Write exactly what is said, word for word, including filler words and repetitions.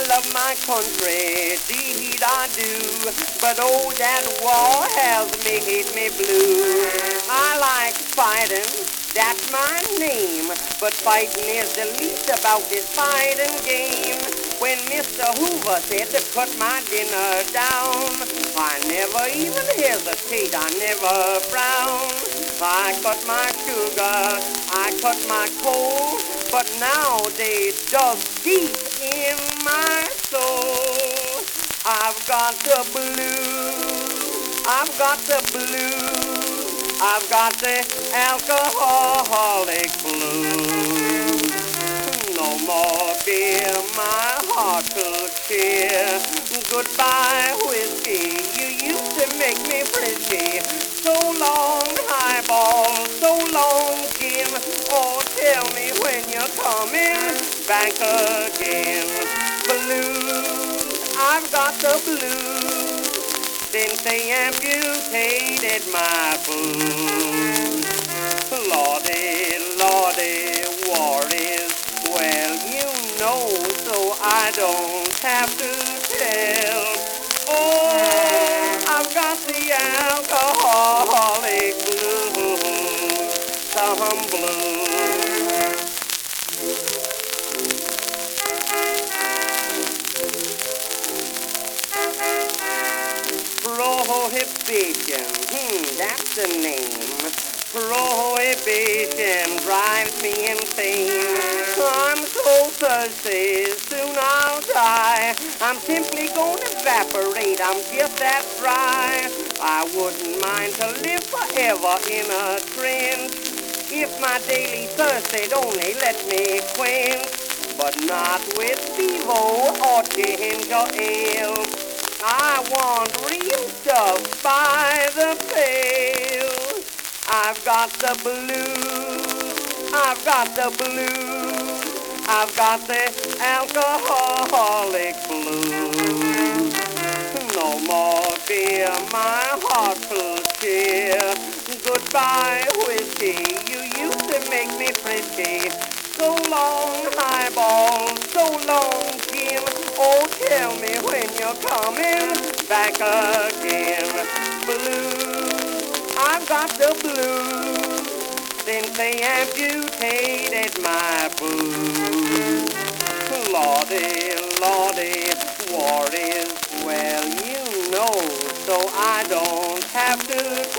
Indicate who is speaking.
Speaker 1: love my country, indeed I do. But oh, that war has made me blue. I like fighting, that's my name. But fighting is the least about this fighting game. When Mister Hoover said to cut my dinner down, I never even hesitate, I never frown. I cut my sugar, I cut my coal, but now they dug deep in my soul. I've got the blues, I've got the blues, I've got the alcoholic blues. No more beer, my heart could cheer. Goodbye, whiskey, you used to make me pretty. So long, highball, so long, Jim. Oh, tell me when you're coming back again. Blues, I've got the blues since they amputated my boot. Lordy, Lordy, war is, well, you know, so I don't have to tell. Oh, I've got the alcoholic blues, some blues. Prohibition, hmm, that's the name. Prohibition drives me insane. I'm so thirsty, soon I'll die. I'm simply gonna evaporate, I'm just that dry. I wouldn't mind to live forever in a trance if my daily thirst they'd only let me quench. But not with Bevo or ginger ale. I want real stuff by the pail. I've got the blues, I've got the blues, I've got the alcoholic blues. No more beer, my heart could cheer. Goodbye, whiskey, you used to make me pretty. So long, highball, so long, Jim. Oh, tell me when you're coming back again. Blues, I've got the blues since they amputated my boot. Lordy, Lordy, war is, well, you know, so I don't have to